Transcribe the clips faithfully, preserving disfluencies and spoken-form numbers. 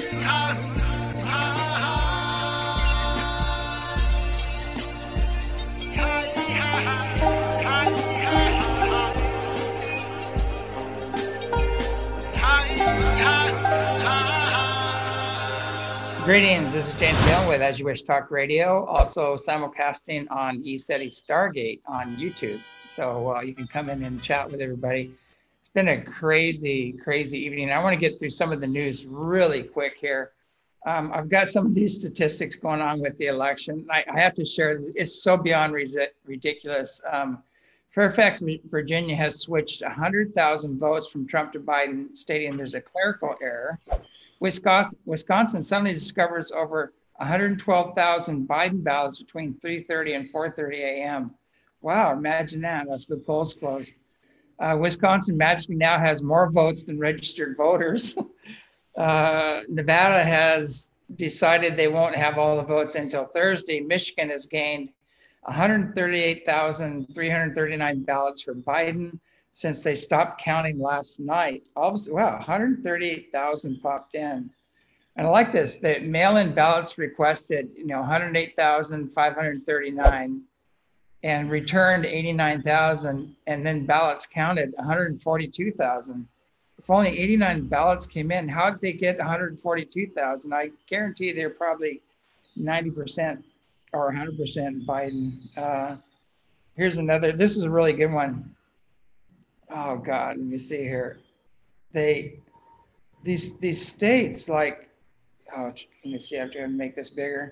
Greetings, this is James Milne with As You Wish Talk Radio, also simulcasting on ECETI Stargate on YouTube. So uh, you can come in and chat with everybody. It's been a crazy, crazy evening. I want to get through some of the news really quick here. Um, I've got some of these statistics going on with the election. I, I have to share this. It's so beyond ridiculous. Um, Fairfax, Virginia has switched one hundred thousand votes from Trump to Biden, stating there's a clerical error. Wisconsin, Wisconsin suddenly discovers over one hundred twelve thousand Biden ballots between three thirty and four thirty a m Wow, imagine that after the polls closed. Uh, Wisconsin magically now has more votes than registered voters. uh, Nevada has decided they won't have all the votes until Thursday. Michigan has gained one hundred thirty-eight thousand three hundred thirty-nine ballots for Biden since they stopped counting last night. All of a sudden, wow, one hundred thirty-eight thousand popped in. And I like this, the mail-in ballots requested, you know, one hundred eight thousand five hundred thirty-nine and returned eighty-nine thousand, and then ballots counted one hundred forty-two thousand. If only eighty-nine ballots came in, how did they get one hundred forty-two thousand? I guarantee they're probably ninety percent or one hundred percent Biden. Uh, here's another, this is a really good one. Oh God, let me see here. They, these these states like, oh, let me see, I have to make this bigger.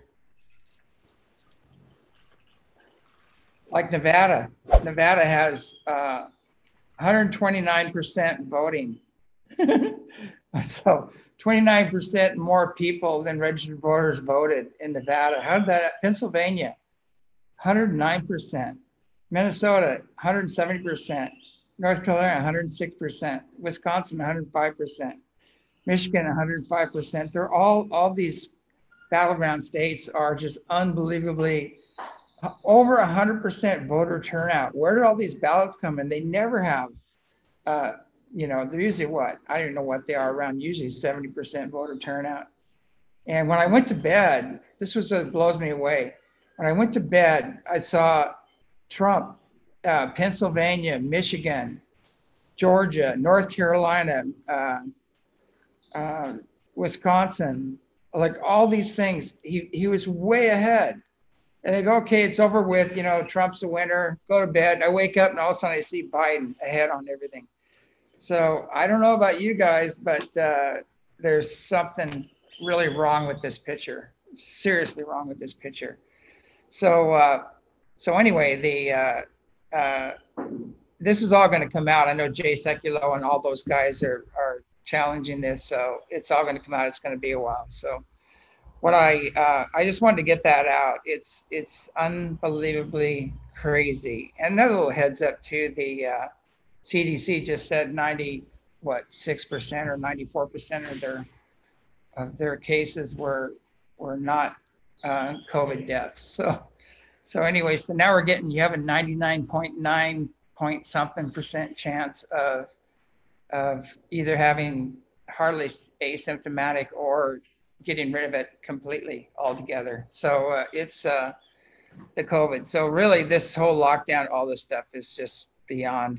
Like Nevada, Nevada has uh, one hundred twenty-nine percent voting. So twenty-nine percent more people than registered voters voted in Nevada. How did that, Pennsylvania, one hundred nine percent. Minnesota, one hundred seventy percent. North Carolina, one hundred six percent, Wisconsin, one hundred five percent, Michigan, one hundred five percent. They're all, all these battleground states are just unbelievably over one hundred percent voter turnout. Where did all these ballots come in? They never have, uh, you know, they're usually what? I don't even know what they are around, usually seventy percent voter turnout. And when I went to bed, this was what blows me away. When I went to bed, I saw Trump, Uh, Pennsylvania, Michigan, Georgia, North Carolina, uh, uh, Wisconsin, like all these things, he, he was way ahead. And they go, okay, it's over with, you know, Trump's a winner, go to bed. I wake up and all of a sudden I see Biden ahead on everything. So I don't know about you guys, but uh, there's something really wrong with this picture, seriously wrong with this picture. So, uh, so anyway, the, uh, Uh, this is all going to come out. I know Jay Sekulow and all those guys are, are challenging this, so it's all going to come out. It's going to be a while. So what I uh, I just wanted to get that out. It's it's unbelievably crazy. And another little heads up too. The uh, C D C just said ninety what six percent or ninety-four percent of their of their cases were were not uh, COVID deaths. So. So anyway, so now we're getting, you have a ninety-nine point nine point something percent chance of, of either having hardly asymptomatic or getting rid of it completely altogether. So uh, it's uh, the COVID. So really this whole lockdown, all this stuff is just beyond,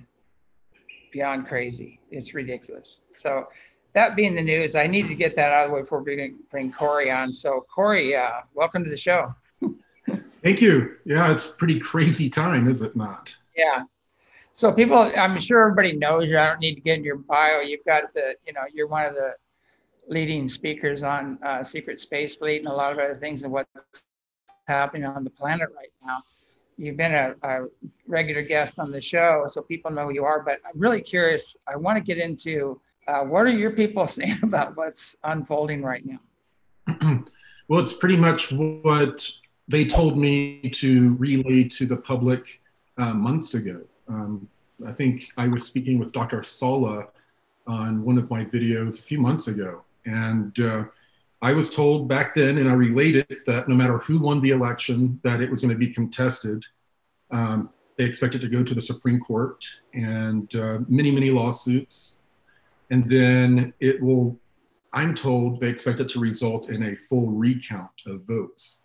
beyond crazy. It's ridiculous. So that being the news, I need to get that out of the way before we bring, bring Corey on. So Corey, uh, welcome to the show. Thank you. Yeah, it's a pretty crazy time, is it not? Yeah. So people, I'm sure everybody knows you. I don't need to get in your bio. You've got the, you know, you're one of the leading speakers on uh, Secret Space Fleet and a lot of other things and what's happening on the planet right now. You've been a, a regular guest on the show, so people know who you are. But I'm really curious. I want to get into uh, what are your people saying about what's unfolding right now? Well, it's pretty much what they told me to relay to the public uh, months ago. Um, I think I was speaking with Doctor Sala on one of my videos a few months ago. And uh, I was told back then, and I related that no matter who won the election, that it was going to be contested. Um, they expected to go to the Supreme Court and uh, many, many lawsuits. And then it will, I'm told they expect it to result in a full recount of votes.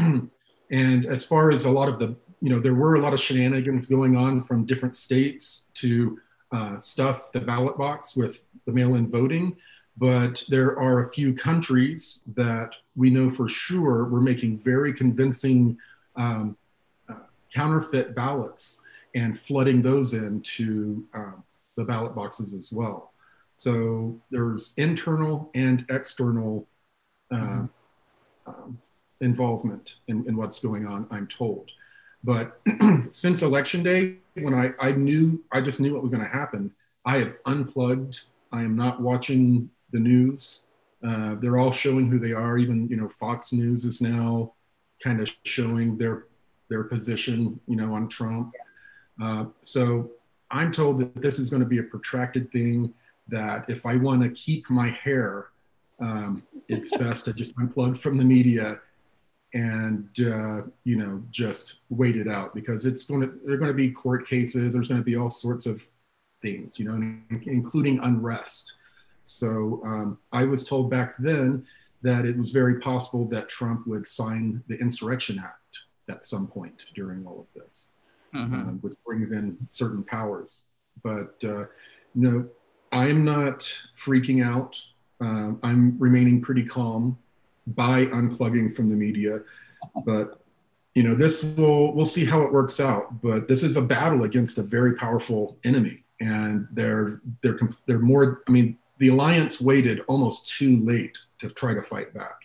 And as far as a lot of the, you know, there were a lot of shenanigans going on from different states to uh, stuff the ballot box with the mail-in voting. But there are a few countries that we know for sure were making very convincing um, uh, counterfeit ballots and flooding those into um, the ballot boxes as well. So there's internal and external uh, mm-hmm. um, involvement in, in what's going on, I'm told. But since election day, when I, I knew, I just knew what was going to happen, I have unplugged. I am not watching the news. Uh, they're all showing who they are. Even, you know, Fox News is now kind of showing their their position, you know, on Trump. Uh, so I'm told that this is going to be a protracted thing, that if I want to keep my hair, um, it's best to just unplug from the media and, uh, you know, just wait it out, because it's going to, there are going to be court cases. There's going to be all sorts of things, you know, including unrest. So um, I was told back then that it was very possible that Trump would sign the Insurrection Act at some point during all of this, mm-hmm. uh, which brings in certain powers. But, uh, you know, I'm not freaking out. Um, I'm remaining pretty calm by unplugging from the media. But, you know, this will, we'll see how it works out. But this is a battle against a very powerful enemy. And they're, they're, they're more, I mean, the alliance waited almost too late to try to fight back.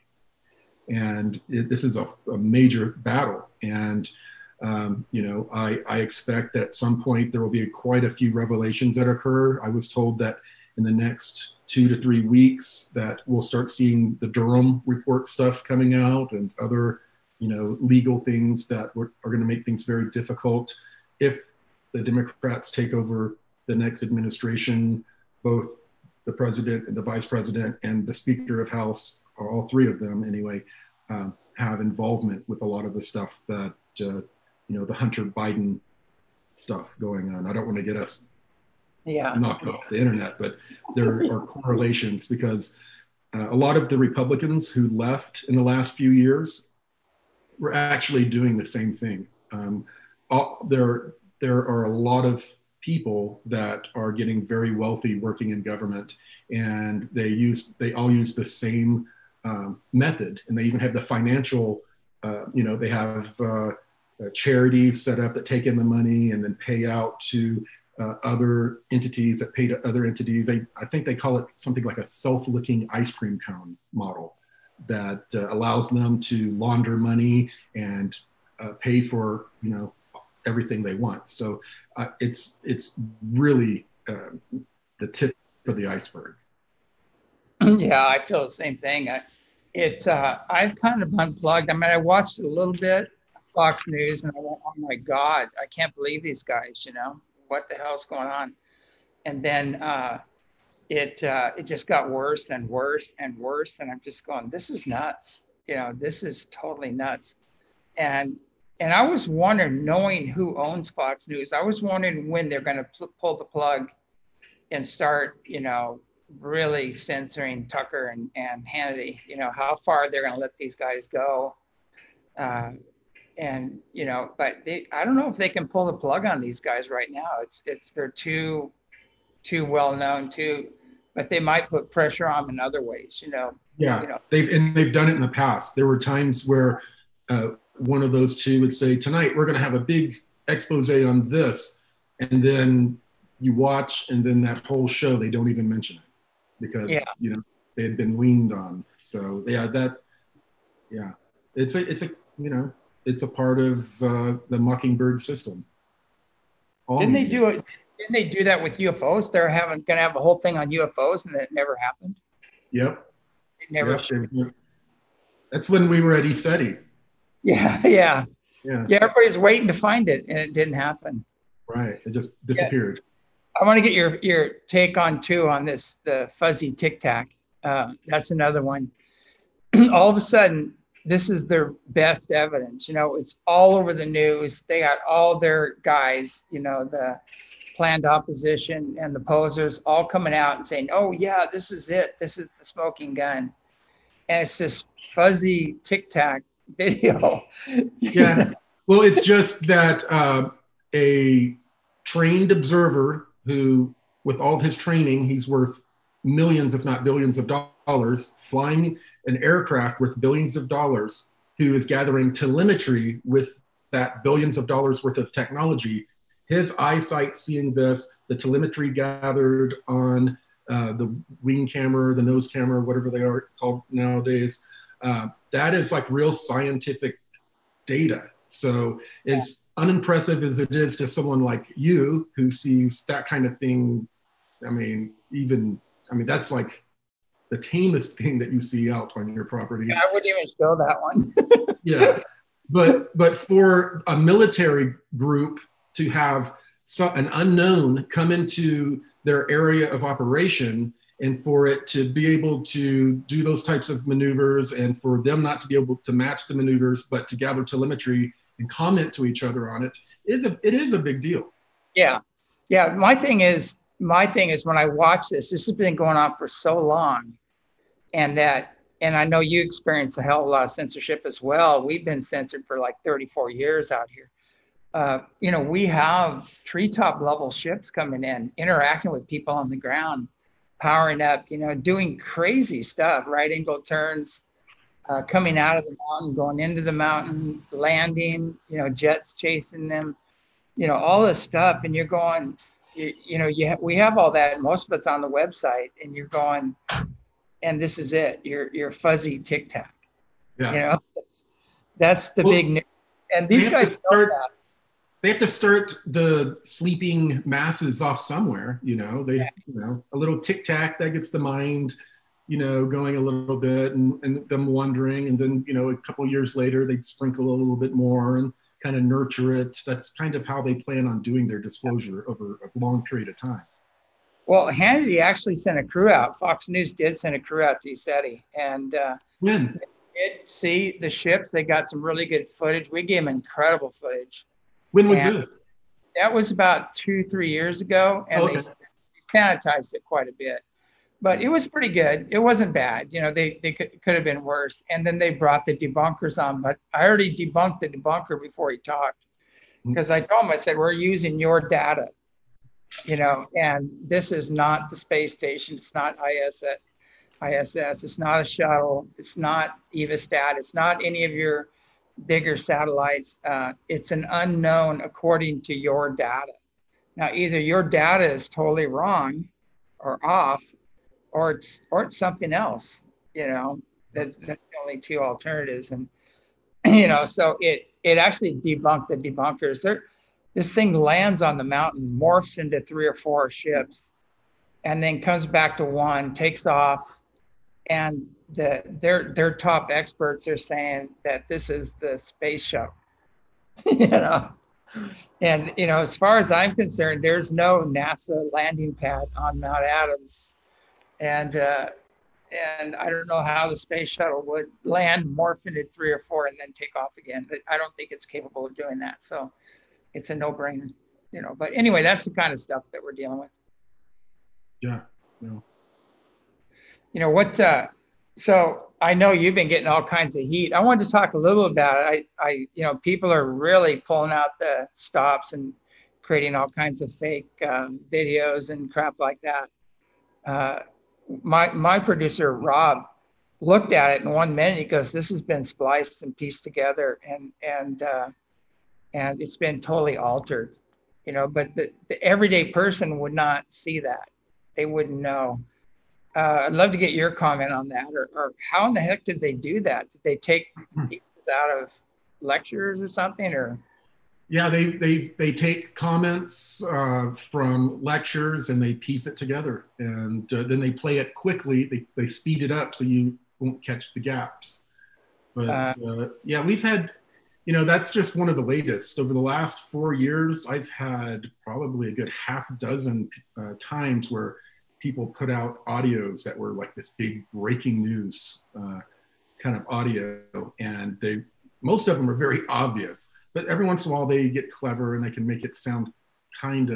And it, this is a, a major battle. And, um, you know, I, I expect that at some point there will be quite a few revelations that occur. I was told that in the next two to three weeks that we'll start seeing the Durham report stuff coming out and other, you know, legal things that were, are going to make things very difficult if the Democrats take over the next administration. Both the president and the vice president and the Speaker of House, or all three of them anyway, um, have involvement with a lot of the stuff that, uh, you know, the Hunter Biden stuff going on. I don't want to get us yeah. knocked off the internet, but there are correlations, because uh, a lot of the Republicans who left in the last few years were actually doing the same thing. Um, all, there, there are a lot of people that are getting very wealthy working in government, and they use they all use the same um, method, and they even have the financial uh, you know, they have uh, uh, charities set up that take in the money and then pay out to uh, other entities that pay to other entities. They, I think they call it something like a self-licking ice cream cone model that uh, allows them to launder money and uh, pay for, you know, everything they want. So uh, it's it's really uh, the tip of the iceberg. Yeah, I feel the same thing. I, it's uh, I've kind of unplugged. I mean, I watched it a little bit, Fox News, and I went, "Oh my God, I can't believe these guys. You know, what the hell's going on?" And then uh, it uh, it just got worse and worse and worse, and I'm just going, "This is nuts. You know, this is totally nuts." And And I was wondering, knowing who owns Fox News, I was wondering when they're going to pl- pull the plug and start, you know, really censoring Tucker and, and Hannity, you know, how far they're going to let these guys go. Uh, and, you know, but they, I don't know if they can pull the plug on these guys right now. It's, it's, they're too, too well known too, but they might put pressure on them in other ways, you know. Yeah, you know. they've, and they've done it in the past. There were times where, uh, one of those two would say, tonight we're going to have a big expose on this, and then you watch, and then that whole show they don't even mention it because yeah. you know they had been leaned on. So yeah, that yeah, it's a it's a you know it's a part of uh, the Mockingbird system. All didn't they do it? Didn't they do that with U F Os? They're having going to have a whole thing on U F Os, and that never happened. Yep. It never. Yep. That's when we were at ECETI. Yeah, yeah, yeah, yeah. Everybody's waiting to find it, and it didn't happen. Right, it just disappeared. Yeah. I want to get your your take on too on this the fuzzy tic tac. Uh, that's another one. All of a sudden, this is their best evidence. You know, it's all over the news. They got all their guys. You know, the planned opposition and the posers all coming out and saying, oh yeah, this is it. This is the smoking gun. And it's this fuzzy tic tac video. Yeah. Well, it's just that uh, a trained observer who, with all of his training, he's worth millions, if not billions of dollars, flying an aircraft worth billions of dollars, who is gathering telemetry with that billions of dollars worth of technology. His eyesight seeing this, the telemetry gathered on uh, the wing camera, the nose camera, whatever they are called nowadays, uh, that is like real scientific data. So as unimpressive as it is to someone like you who sees that kind of thing, I mean, even, I mean, that's like the tamest thing that you see out on your property. Yeah, I wouldn't even show that one. Yeah, but but for a military group to have so, an unknown come into their area of operation, and for it to be able to do those types of maneuvers, and for them not to be able to match the maneuvers, but to gather telemetry and comment to each other on it, is a it is a big deal. Yeah, yeah. My thing is, my thing is when I watch this, this has been going on for so long, and that, and I know you experience a hell of a lot of censorship as well. We've been censored for like thirty-four years out here. Uh, you know, we have treetop level ships coming in, interacting with people on the ground, powering up, you know, doing crazy stuff, right angle turns, uh, coming out of the mountain, going into the mountain, landing, you know, jets chasing them, you know, all this stuff. And you're going, you, you know, you ha- we have all that. Most of it's on the website, and you're going, and this is it. You're you're fuzzy tic tac. Yeah. You know, that's that's the well, big news. And these guys know that. They have to start the sleeping masses off somewhere, you know, they, Yeah. you know, a little tic tac that gets the mind, you know, going a little bit, and, and them wondering. And then, you know, a couple of years later, they'd sprinkle a little bit more and kind of nurture it. That's kind of how they plan on doing their disclosure over a long period of time. Well, Hannity actually sent a crew out. Fox News did send a crew out to ECETI. And uh, when? It, see the ships, they got some really good footage. We gave them incredible footage. When was and this? That was about two, three years ago. And okay. they sanitized it quite a bit. But it was pretty good. It wasn't bad. You know, they, they could, could have been worse. And then they brought the debunkers on. But I already debunked the debunker before he talked. Because I told him, I said, we're using your data. You know, and this is not the space station. It's not I S S. It's not a shuttle. It's not Evastat. It's not any of your bigger satellites. Uh, it's an unknown according to your data. Now, either your data is totally wrong or off, or it's or it's something else. You know, that's, that's the only two alternatives. And you know, so it it actually debunked the debunkers. They're, this thing lands on the mountain, morphs into three or four ships, and then comes back to one, takes off, and the their their top experts are saying that this is the space shuttle. you know, and you know, as far as I'm concerned, there's no NASA landing pad on Mount Adams, and uh, and I don't know how the space shuttle would land, morph into three or four, and then take off again. But I don't think it's capable of doing that. So it's a no-brainer, you know. But anyway, that's the kind of stuff that we're dealing with. Yeah. No. You know what? Uh, so I know you've been getting all kinds of heat. I wanted to talk a little about it. I, I, you know, people are really pulling out the stops and creating all kinds of fake um, videos and crap like that. Uh, my my producer Rob looked at it in one minute. He goes, "This has been spliced and pieced together, and and uh, and it's been totally altered." You know, but the, the everyday person would not see that. They wouldn't know. Uh, I'd love to get your comment on that, or, or how in the heck did they do that? Did they take pieces out of lectures or something, or? Yeah, they they they take comments uh, from lectures and they piece it together, and uh, then they play it quickly. They they speed it up so you won't catch the gaps. But uh, uh, yeah, we've had, you know, that's just one of the latest. Over the last four years, I've had probably a good half dozen uh, times where people put out audios that were like this big breaking news uh, kind of audio, and they most of them are very obvious. But every once in a while they get clever and they can make it sound kind of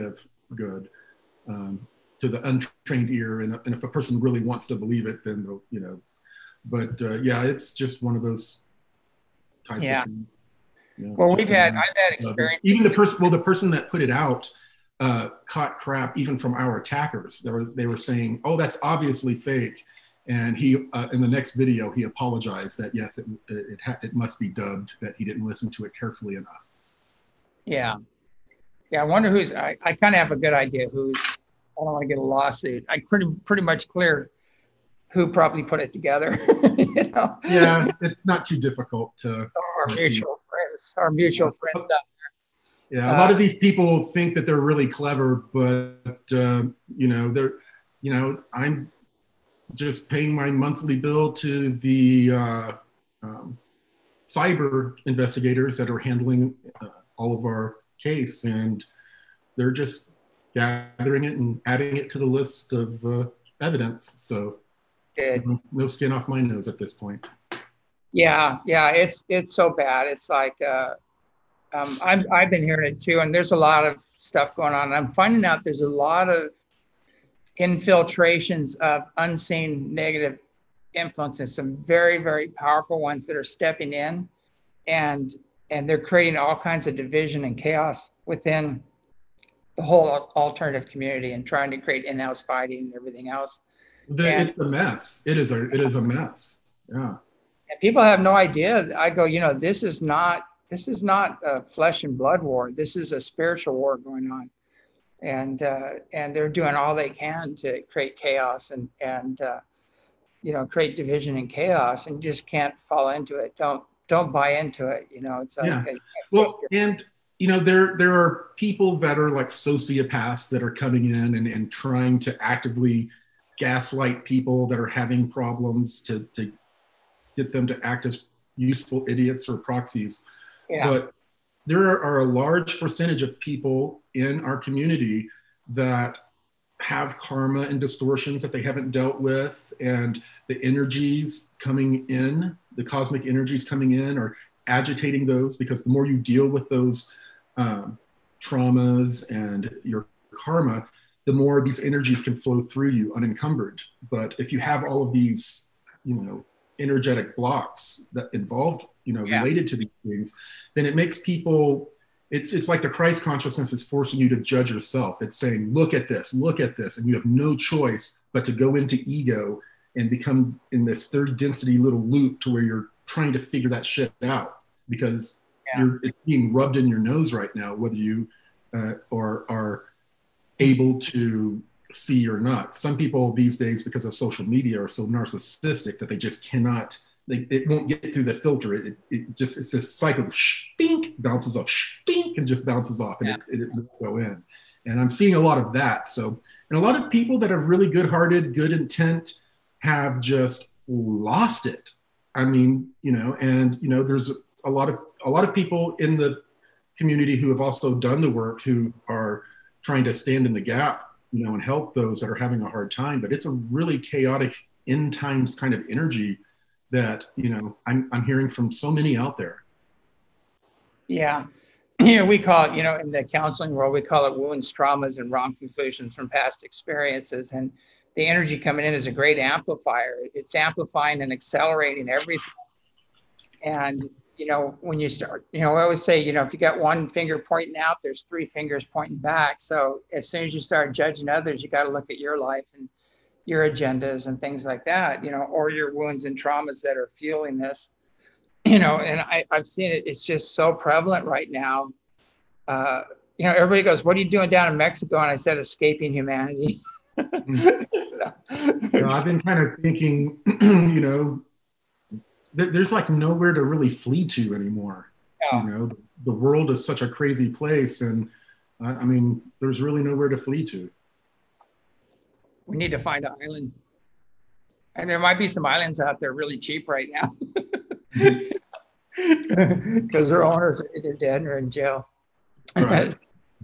good um, to the untrained ear. And, and if a person really wants to believe it, then they'll, you know, but uh, yeah, it's just one of those types Yeah. of things. You know, Well, we've had, saying, I've had uh, experience. even the person, well, the person that put it out uh, caught crap even from our attackers. They were, they were saying, oh, that's obviously fake. And he, uh, in the next video, he apologized that yes, it it, ha- it must be dubbed, that he didn't listen to it carefully enough. Yeah. Yeah. I wonder who's, I, I kind of have a good idea who's, I don't want to get a lawsuit. I pretty, pretty much clear who probably put it together. You know? Yeah, it's not too difficult to. Our mutual friends, our mutual Yeah. friends. Yeah, a Uh, lot of these people think that they're really clever, but uh, you know, they're, you know, I'm just paying my monthly bill to the uh, um, cyber investigators that are handling uh, all of our case, and they're just gathering it and adding it to the list of uh, evidence. So, so no skin off my nose at this point. Yeah, yeah, it's it's so bad. It's like uh, um, I'm I've been hearing it too, and there's a lot of stuff going on. I'm finding out there's a lot of infiltrations of unseen negative influences, some very, very powerful ones that are stepping in, and and they're creating all kinds of division and chaos within the whole alternative community and trying to create in-house fighting and everything else. The, and, it's a mess. It is a it is a mess. Yeah. And people have no idea. I go, you know, this is not this is not a flesh and blood war. This is a spiritual war going on, and uh, and they're doing all they can to create chaos and and uh, you know, create division and chaos, and you just can't fall into it. Don't don't buy into it. You know, it's like yeah. A, well, and you know, there there are people that are like sociopaths that are coming in and, and trying to actively gaslight people that are having problems to to get them to act as useful idiots or proxies. Yeah. But there are a large percentage of people in our community that have karma and distortions that they haven't dealt with, and the energies coming in, the cosmic energies coming in are agitating those, because the more you deal with those um, traumas and your karma, the more these energies can flow through you unencumbered. But if you have all of these, you know, energetic blocks that involved, you know, yeah. related to these things, then it makes people, it's it's like the Christ consciousness is forcing you to judge yourself. It's saying, look at this, look at this, and you have no choice but to go into ego and become in this third density little loop to where you're trying to figure that shit out, because yeah. you're it's being rubbed in your nose right now, whether you uh, are are able to see or not. Some people these days, because of social media, are so narcissistic that they just cannot, they, it won't get through the filter. It, it just, it's this cycle of shpink, bounces off, shpink, and just bounces off, and yeah. it, it, it won't go in. And I'm seeing a lot of that. So, and a lot of people that are really good-hearted, good intent, have just lost it. I mean, you know, and, you know, there's a lot of, a lot of people in the community who have also done the work, who are trying to stand in the gap, you know, and help those that are having a hard time. But it's a really chaotic end times kind of energy that, you know, I'm, I'm hearing from so many out there. Yeah. You know, we call it, you know, in the counseling world, we call it wounds, traumas, and wrong conclusions from past experiences. And the energy coming in is a great amplifier. It's amplifying and accelerating everything. And, you know, when you start, you know, I always say, you know, if you got one finger pointing out, there's three fingers pointing back. So as soon as you start judging others, you got to look at your life and your agendas and things like that, you know, or your wounds and traumas that are fueling this, you know, and I, I've seen it. It's just so prevalent right now. Uh, you know, everybody goes, what are you doing down in Mexico? And I said, escaping humanity. You know, I've been kind of thinking, you know, there's like nowhere to really flee to anymore. Yeah. You know, the world is such a crazy place, and uh, I mean, there's really nowhere to flee to. We need to find an island, and there might be some islands out there really cheap right now, because their owners are either dead or in jail. Right.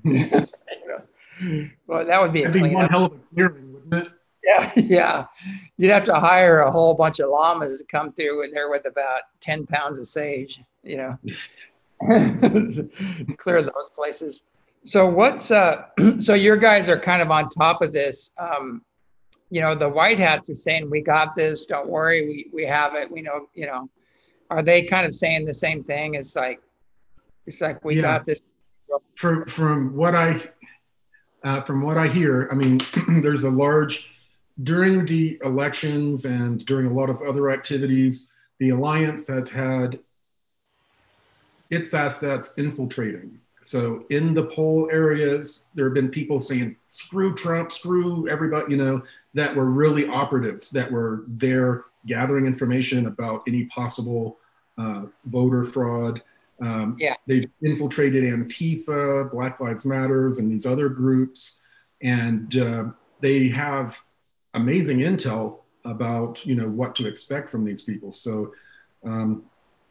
Well, that would be That'd a be one hell of a clearing, wouldn't it? Yeah, yeah. You'd have to hire a whole bunch of llamas to come through in there with about ten pounds of sage, you know, clear those places. So what's uh so your guys are kind of on top of this. Um, you know, the white hats are saying we got this, don't worry, we we have it, we know, you know. Are they kind of saying the same thing? It's like it's like we Yeah. got this. From from what I uh, from what I hear, I mean, there's a large during the elections and during a lot of other activities, the alliance has had its assets infiltrating. So in the poll areas, there have been people saying, screw Trump, screw everybody, you know, that were really operatives that were there gathering information about any possible uh, voter fraud. Um, Yeah. They've infiltrated Antifa, Black Lives Matters, and these other groups. And uh, they have amazing intel about, you know, what to expect from these people. So um,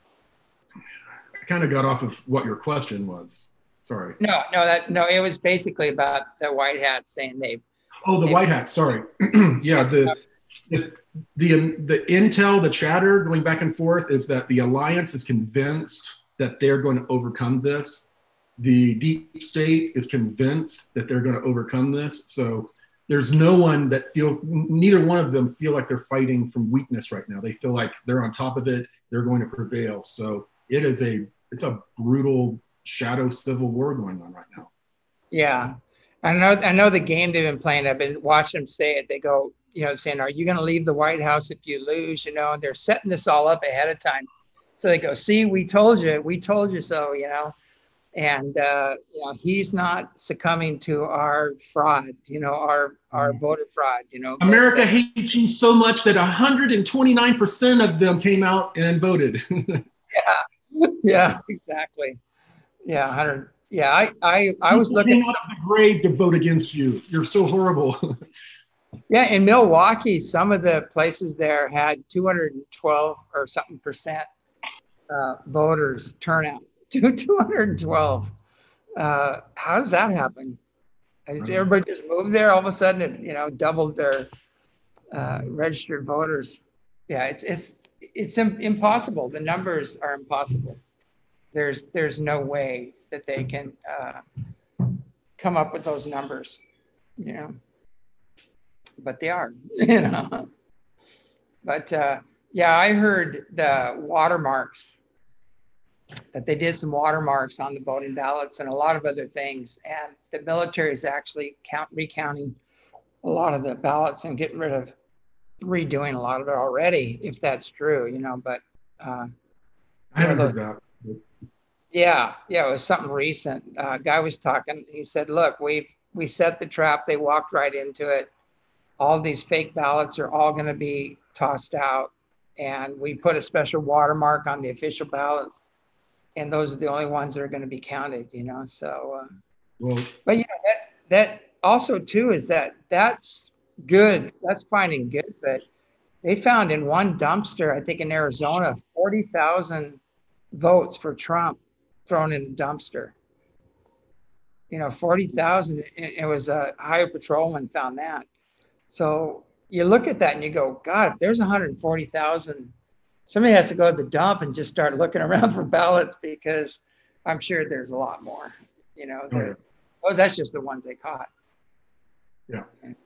I kind of got off of what your question was. Sorry. No, no, that no, it was basically about the white hats saying they. Oh, the white hats. Sorry. Yeah, the, the the the intel, the chatter going back and forth is that the alliance is convinced that they're going to overcome this. The deep state is convinced that they're going to overcome this. So there's no one that feels, neither one of them feel like they're fighting from weakness right now. They feel like they're on top of it. They're going to prevail. So it is a, it's a brutal shadow civil war going on right now. Yeah. I know, I know the game they've been playing. I've been watching them say it. They go, you know, saying, are you going to leave the White House if you lose? You know, and they're setting this all up ahead of time. So they go, see, we told you, we told you so, you know, and, uh, you know, he's not succumbing to our fraud, you know, our, our voter fraud, you know. America but, uh, hates you so much that one hundred twenty-nine percent of them came out and voted. yeah, yeah, exactly. Yeah, one hundred. Yeah, I, I, I was People looking came out of the grave to vote against you. You're so horrible. Yeah, in Milwaukee, some of the places there had two hundred twelve or something percent uh, voters turnout. two hundred twelve. Uh, how does that happen? Did everybody just move there? All of a sudden, it you know doubled their uh, registered voters. Yeah, it's it's it's im- impossible. The numbers are impossible. There's there's no way that they can uh, come up with those numbers. You know. But they are, you know. But uh, yeah, I heard the watermarks, that they did some watermarks on the voting ballots and a lot of other things. And the military is actually count, recounting a lot of the ballots and getting rid of, redoing a lot of it already, if that's true, you know. But uh, I haven't know, heard that. Yeah, yeah, it was something recent. Uh, guy was talking, he said, look, we've, we set the trap, they walked right into it. All these fake ballots are all going to be tossed out, and we put a special watermark on the official ballots, and those are the only ones that are going to be counted, you know. So, uh, Well, but yeah, that, that also too is that that's good. That's finding good, but they found in one dumpster, I think in Arizona, forty thousand votes for Trump thrown in a dumpster. You know, forty thousand. It was a highway patrolman found that. So you look at that and you go, God, if there's one hundred forty thousand, somebody has to go to the dump and just start looking around for ballots, because I'm sure there's a lot more, you know. Oh, yeah. Oh, that's just the ones they caught. Yeah.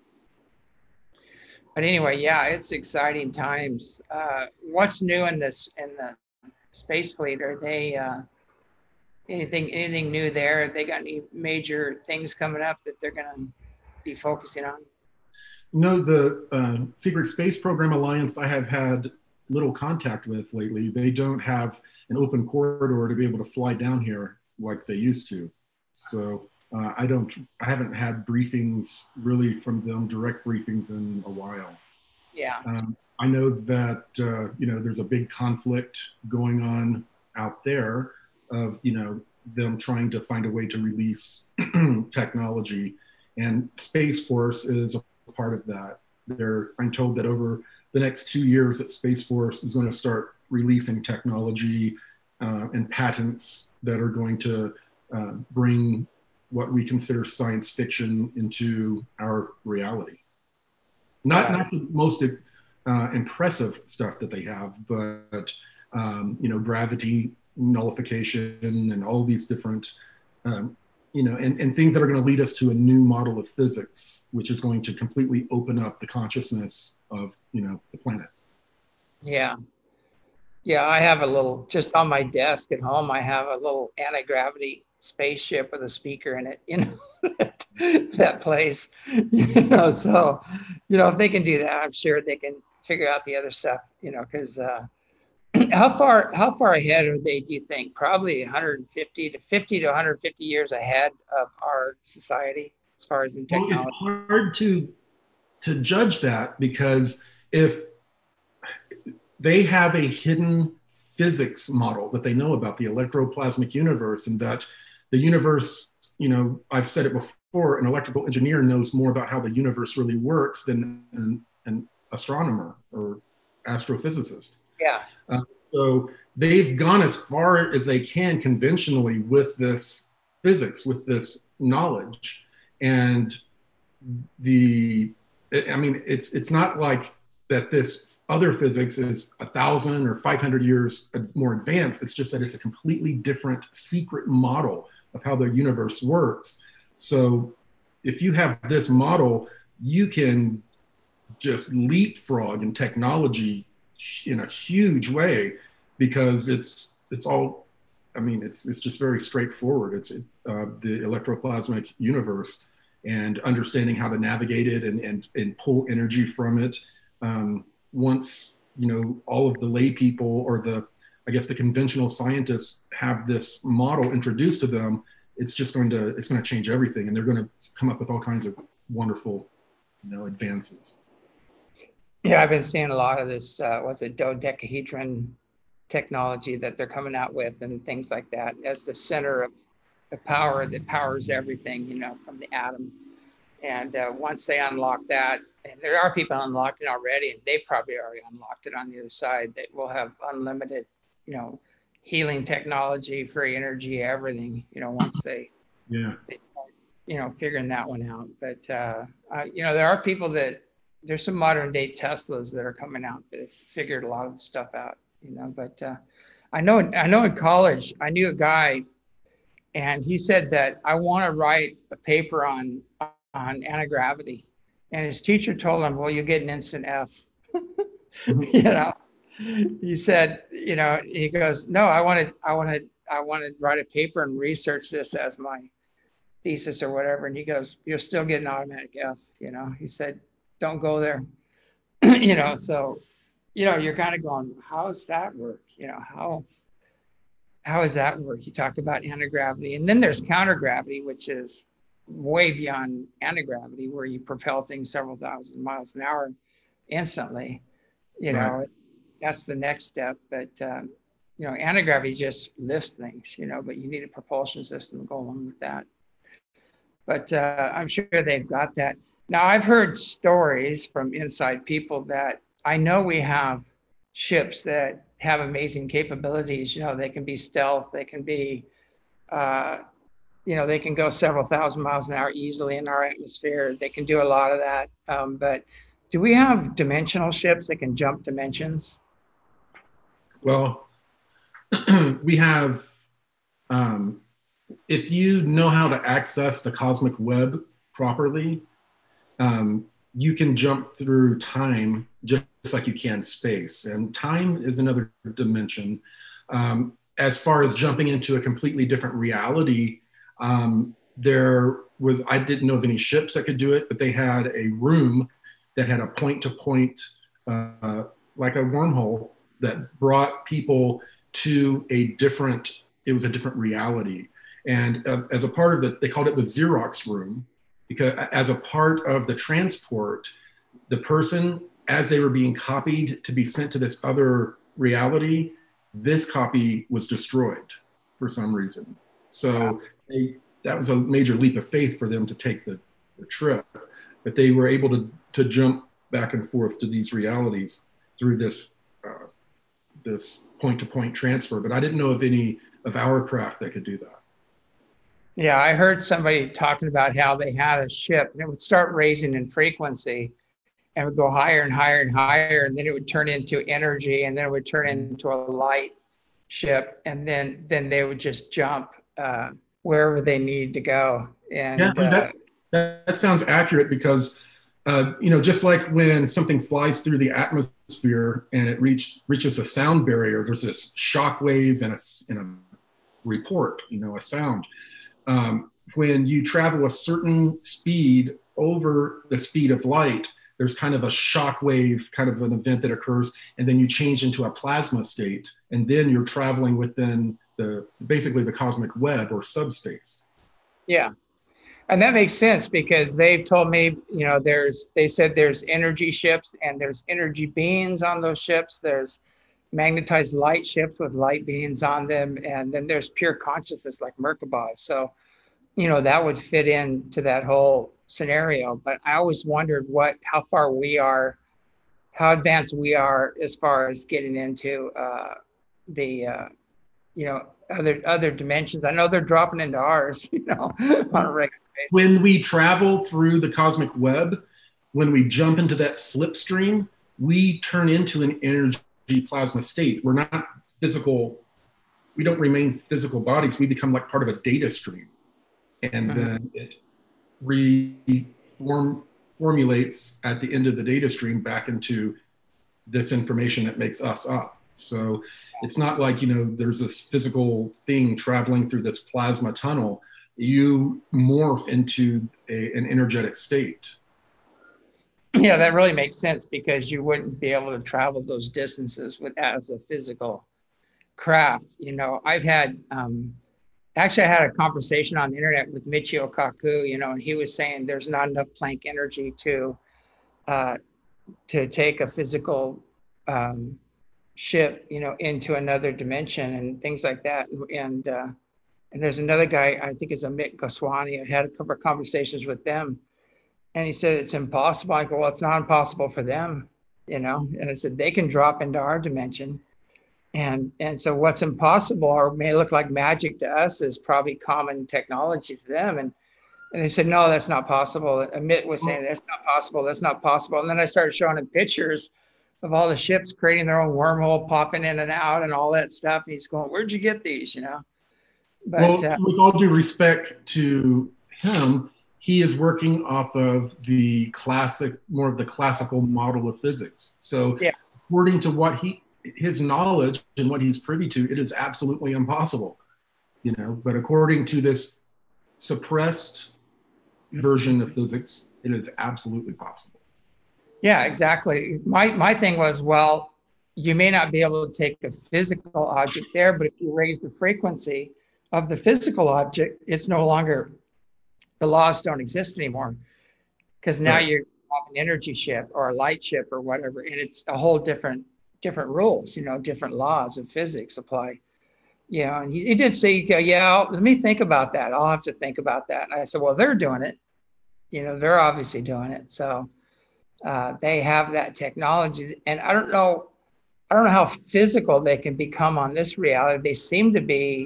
But anyway, yeah, it's exciting times. Uh, what's new in this, in the space fleet? Are they, uh, anything, anything new there? They got any major things coming up that they're going to be focusing on? No, the uh, Secret Space Program Alliance I have had little contact with lately. They don't have an open corridor to be able to fly down here like they used to. So uh, I don't, I haven't had briefings really from them, direct briefings in a while. Yeah. Um, I know that, uh, you know, there's a big conflict going on out there of, you know, them trying to find a way to release technology, and Space Force is a part of that. They're, I'm told that over the next two years that Space Force is going to start releasing technology uh, and patents that are going to uh, bring what we consider science fiction into our reality. Not, Yeah. not the most uh, impressive stuff that they have, but um, you know, gravity nullification and all these different um, you know, and, and things that are going to lead us to a new model of physics, which is going to completely open up the consciousness of, you know, the planet. Yeah. Yeah, I have a little, just on my desk at home, I have a little anti-gravity spaceship with a speaker in it, you know, that, that place, you know, so, you know, if they can do that, I'm sure they can figure out the other stuff, you know, because uh, how far, how far ahead are they, do you think? Probably one hundred fifty to fifty to one hundred fifty years ahead of our society as far as in Well, it's technology. hard to, to judge that, because if they have a hidden physics model that they know about the electroplasmic universe, and that the universe, you know, I've said it before, an electrical engineer knows more about how the universe really works than an, an astronomer or astrophysicist. Yeah. Uh, so they've gone as far as they can conventionally with this physics, with this knowledge. And the, I mean, it's, it's not like that this other physics is a thousand or five hundred years more advanced. It's just that it's a completely different secret model of how the universe works. So if you have this model, you can just leapfrog in technology in a huge way, because it's, it's all, I mean, it's, it's just very straightforward. It's uh, the electroplasmic universe, and understanding how to navigate it and, and, and pull energy from it. Um, once, you know, all of the lay people, or the, I guess the conventional scientists, have this model introduced to them, it's just going to, it's going to change everything. And they're going to come up with all kinds of wonderful, you know, advances. Yeah, I've been seeing a lot of this, uh, what's it, dodecahedron technology that they're coming out with, and things like that, as the center of the power that powers everything, you know, from the atom. And uh, once they unlock that, and there are people unlocked it already, and they've probably already unlocked it on the other side, that will have unlimited, you know, healing technology, free energy, everything, you know, once they, yeah, they you know, figuring that one out. But, uh, uh, you know, there are people that, there's some modern day Teslas that are coming out that have figured a lot of the stuff out, you know, but uh, I know, I know in college, I knew a guy, and he said that, I want to write a paper on, on anti-gravity. And his teacher told him, well, you get an instant F. You know, he said, you know, he goes, no, I want to, I want to, I want to write a paper and research this as my thesis or whatever. And he goes, you'll still get an automatic F. You know, he said, don't go there. You know, so, you know, you're kind of going, how does that work? You know, how, how does that work? You talk about anti-gravity, and then there's counter-gravity, which is way beyond anti-gravity, where you propel things several thousand miles an hour instantly. You know, right. That's the next step. But, um, you know, anti-gravity just lifts things, you know, but you need a propulsion system to go along with that. But uh, I'm sure they've got that. Now, I've heard stories from inside people that I know we have ships that have amazing capabilities. You know, they can be stealth, they can be, uh, you know, they can go several thousand miles an hour easily in our atmosphere. They can do a lot of that. Um, but do we have dimensional ships that can jump dimensions? Well, we have, um, if you know how to access the cosmic web properly, um, you can jump through time just like you can space. And time is another dimension. Um, as far as jumping into a completely different reality, um, there was, I didn't know of any ships that could do it, but they had a room that had a point-to-point, uh, like a wormhole, that brought people to a different, it was a different reality. And as, as a part of it, they called it the Xerox room, because as a part of the transport, the person, as they were being copied to be sent to this other reality, this copy was destroyed for some reason. So they, that was a major leap of faith for them to take the, the trip, but they were able to, to jump back and forth to these realities through this, uh, this point-to-point transfer. But I didn't know of any of our craft that could do that. Yeah, I heard somebody talking about how they had a ship and it would start raising in frequency and would go higher and higher and higher, and then it would turn into energy, and then it would turn into a light ship, and then then they would just jump uh, wherever they need to go. Yeah, And I mean, uh, that, that that sounds accurate because uh, you know, just like when something flies through the atmosphere and it reach, reaches a sound barrier, there's this shock wave and a, and a report, you know, a sound. Um, when you travel a certain speed over the speed of light, there's kind of a shock wave, kind of an event that occurs, and then you change into a plasma state, and then you're traveling within the basically the cosmic web or subspace. yeah. And that makes sense because they've told me, you know, there's, they said there's energy ships and there's energy beings on those ships. There's magnetized light ships with light beings on them. And then there's pure consciousness like Merkabah. So, you know, that would fit into that whole scenario. But I always wondered what, how far we are, how advanced we are as far as getting into uh, the, uh, you know, other other dimensions. I know they're dropping into ours, you know, on a regular basis. When we travel through the cosmic web, when we jump into that slipstream, we turn into an energy plasma state. We're not physical, we don't remain physical bodies. We become like part of a data stream. And mm-hmm. then it reform formulates at the end of the data stream back into this information that makes us up. So it's not like, you know, there's this physical thing traveling through this plasma tunnel. You morph into a, an energetic state. Yeah, that really makes sense because you wouldn't be able to travel those distances with as a physical craft. You know, I've had, um, actually I had a conversation on the internet with Michio Kaku, you know, and he was saying there's not enough Planck energy to, uh, to take a physical um, ship, you know, into another dimension and things like that. And, uh, and there's another guy, I think it's Amit Goswami. I had a couple of conversations with them and he said, it's impossible. I go, well, it's not impossible for them, you know? And I said, they can drop into our dimension. And, and so what's impossible or may look like magic to us is probably common technology to them. And, and they said, no, that's not possible. Amit was saying, that's not possible. That's not possible. And then I started showing him pictures of all the ships creating their own wormhole, popping in and out and all that stuff. And he's going, where'd you get these, you know? But, well, uh, with all due respect to him, he is working off of the classic, more of the classical model of physics. So yeah. according to what he, his knowledge and what he's privy to, it is absolutely impossible, you know, but according to this suppressed version of physics, it is absolutely possible. Yeah, exactly. My, my thing was, well, you may not be able to take a physical object there, but if you raise the frequency of the physical object, it's no longer, the laws don't exist anymore because now right. you have an energy ship or a light ship or whatever, and it's a whole different different rules, you know, different laws of physics apply. You know, and he, he did say, yeah, I'll, let me think about that. I'll have to think about that. And I said, well, they're doing it. You know, they're obviously doing it. So uh, they have that technology. And I don't know, I don't know how physical they can become on this reality. They seem to be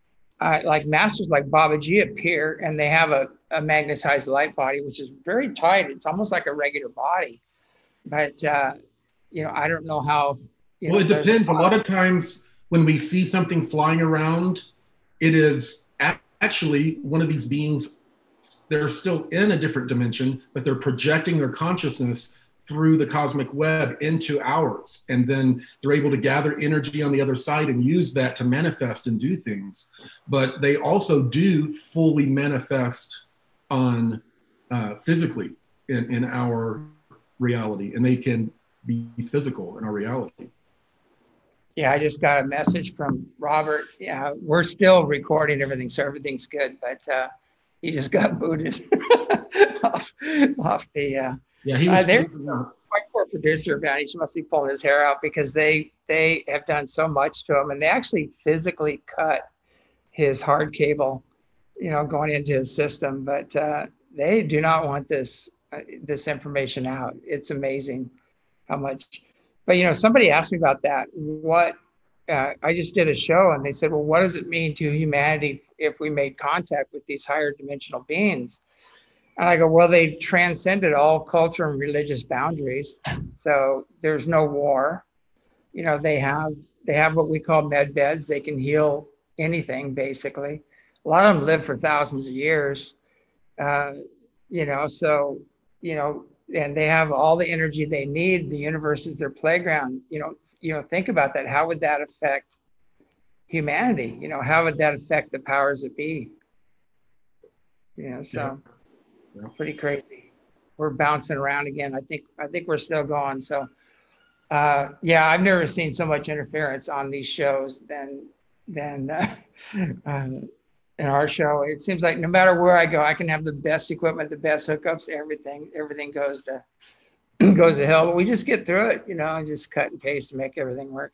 uh, like masters like Babaji appear and they have a, a magnetized light body, which is very tight. It's almost like a regular body. But, uh, you know, I don't know how. You well, know, it depends. A, a lot of times when we see something flying around, it is actually one of these beings. They're still in a different dimension, but they're projecting their consciousness through the cosmic web into ours. And then they're able to gather energy on the other side and use that to manifest and do things. But they also do fully manifest on uh, physically in, in our reality, and they can be physical in our reality. Yeah, I just got a message from Robert. Yeah, we're still recording everything, so everything's good, but uh, he just got booted off, off the. Uh, yeah, he was. Uh, they're quite poor producer, man. He must be pulling his hair out because they they have done so much to him, and they actually physically cut his hard cable, you know, going into his system. But uh, they do not want this uh, this information out. It's amazing how much. But, you know, somebody asked me about that. What uh, I just did a show and they said, well, what does it mean to humanity if we made contact with these higher dimensional beings? And I go, well, they transcended all culture and religious boundaries. So there's no war. You know, they have they have what we call med beds. They can heal anything, basically. A lot of them live for thousands of years, uh, you know, so, you know, and they have all the energy they need. The universe is their playground. You know, you know, think about that. How would that affect humanity? You know, how would that affect the powers that be? You know, so Yeah. Yeah. pretty crazy. We're bouncing around again. I think I think we're still going. So uh, yeah, I've never seen so much interference on these shows than than uh, uh, in our show. It seems like no matter where I go, I can have the best equipment, the best hookups, everything. Everything goes to goes to hell. But we just get through it, you know, and just cut and paste and make everything work.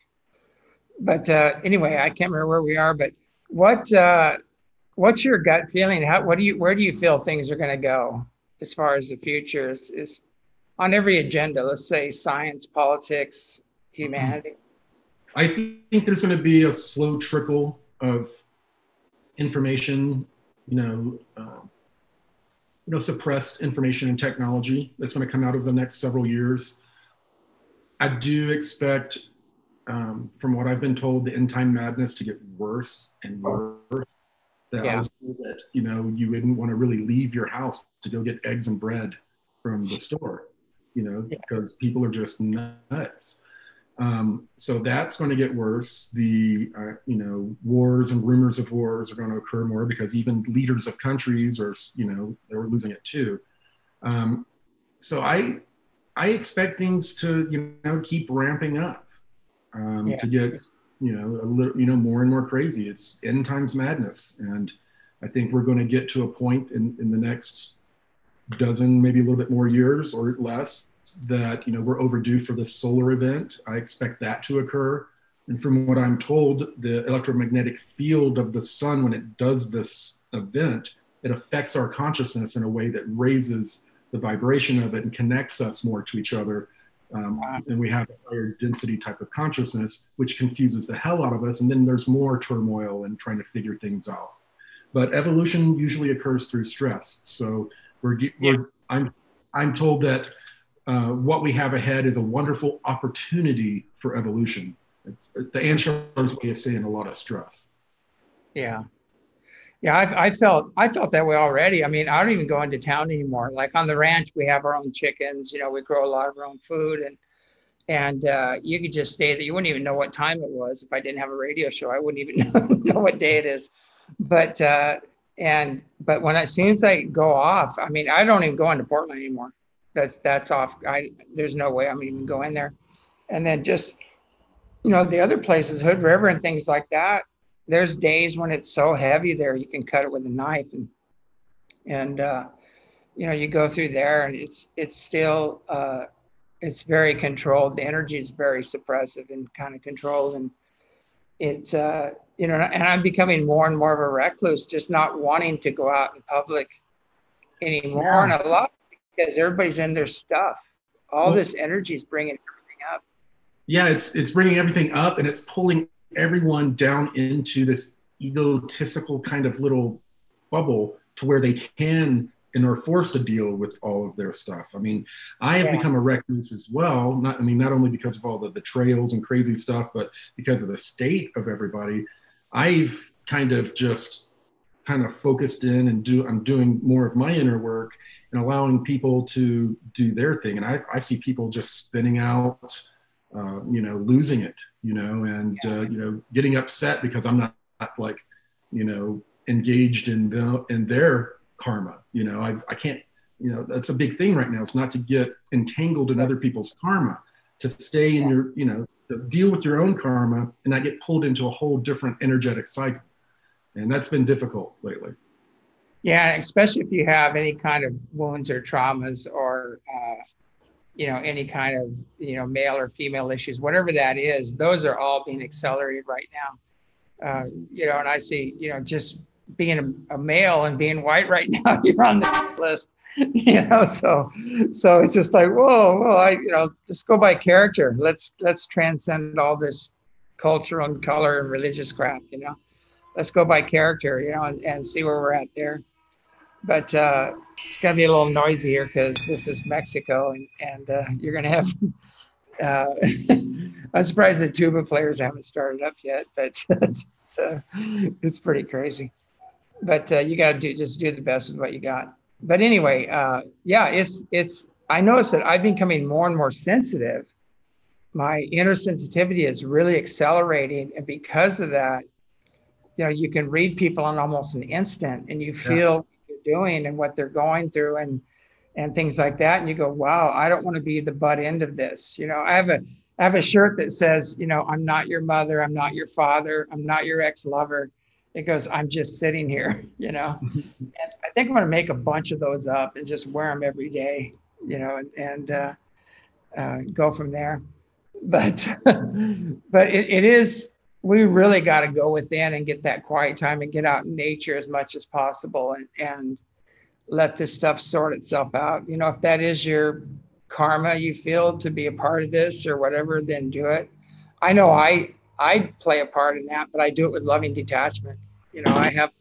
But uh, anyway, I can't remember where we are. But what uh, what's your gut feeling? How what do you where do you feel things are going to go as far as the future is, is on every agenda? Let's say science, politics, humanity. I think there's going to be a slow trickle of information, you know, uh, you know, suppressed information and technology that's going to come out of the next several years. I do expect, um, from what I've been told, the end time madness to get worse and worse. That Yeah. I was told that, you know, you wouldn't want to really leave your house to go get eggs and bread from the store, you know, Yeah. because people are just nuts. Um, so that's going to get worse. The, uh, you know, wars and rumors of wars are going to occur more because even leaders of countries are, you know, they're losing it too. Um, so I, I expect things to, you know, keep ramping up, um, Yeah. to get, you know, a little, you know, more and more crazy. It's end times madness. And I think we're going to get to a point in, in the next dozen, maybe a little bit more years or less, that, you know, we're overdue for this solar event. I expect that to occur. And from what I'm told, the electromagnetic field of the sun, when it does this event, it affects our consciousness in a way that raises the vibration of it and connects us more to each other. Um, and we have a higher density type of consciousness, which confuses the hell out of us. And then there's more turmoil and trying to figure things out. But evolution usually occurs through stress. So we're, we're I'm, I'm told that uh, what we have ahead is a wonderful opportunity for evolution. It's the Anshar's way of saying a lot of stress. Yeah. Yeah, I, I felt I felt that way already. I mean, I don't even go into town anymore. Like on the ranch, we have our own chickens. You know, we grow a lot of our own food, and and uh, you could just stay there. You wouldn't even know what time it was if I didn't have a radio show. I wouldn't even know, know what day it is. But uh, and but when I, as soon as I go off, I mean, I don't even go into Portland anymore. That's that's off. I there's no way I'm even go in there. And then just, you know, the other places, Hood River and things like that. There's days when it's so heavy there, you can cut it with a knife, and and uh, you know, you go through there, and it's it's still uh, it's very controlled. The energy is very suppressive and kind of controlled, and it's uh, you know, and I'm becoming more and more of a recluse, just not wanting to go out in public anymore, Yeah. and a lot because everybody's in their stuff. All Well, this energy is bringing everything up. Yeah, it's it's bringing everything up, and it's pulling everyone down into this egotistical kind of little bubble to where they can and are forced to deal with all of their stuff. I mean, I have Yeah. become a recluse as well. Not, I mean, not only because of all the betrayals and crazy stuff, but because of the state of everybody. I've kind of just kind of focused in and do, I'm doing more of my inner work and allowing people to do their thing. And I, I see people just spinning out, uh, you know, losing it, you know, and, uh, you know, getting upset because I'm not, not like, you know, engaged in the, in their karma. You know, I, I can't, you know, that's a big thing right now. It's not to get entangled in other people's karma, to stay in your, you know, to deal with your own karma and not get pulled into a whole different energetic cycle. And that's been difficult lately. Yeah, especially if you have any kind of wounds or traumas, or uh, you know, any kind of, you know, male or female issues, whatever that is, those are all being accelerated right now. Uh, you know, and I see, you know, just being a, a male and being white right now, you're on the list, you know, so, so it's just like, whoa, whoa, I, you know, just go by character. Let's, let's transcend all this cultural and color and religious crap, you know, let's go by character, you know, and, and see where we're at there. But uh, it's going to be a little noisy here because this is Mexico, and, and uh, you're going to have, uh, I'm surprised the tuba players haven't started up yet, but it's, uh, it's pretty crazy. but uh, you got to do just do the best with what you got. But anyway, uh, yeah, it's it's. I noticed that I've been becoming more and more sensitive. My inner sensitivity is really accelerating, and because of that, you know, you can read people in almost an instant, and you Yeah. feel what they're doing and what they're going through, and and things like that. And you go, wow, I don't want to be the butt end of this. You know, I have a I have a shirt that says, you know, I'm not your mother, I'm not your father, I'm not your ex-lover. It goes, I'm just sitting here, you know. And I think I'm going to make a bunch of those up and just wear them every day, you know, and, and uh, uh, go from there. But but it, it is, we really got to go within and get that quiet time and get out in nature as much as possible, and, and let this stuff sort itself out. You know, if that is your karma, you feel to be a part of this or whatever, then do it. I know I I play a part in that, but I do it with loving detachment. You know, I have,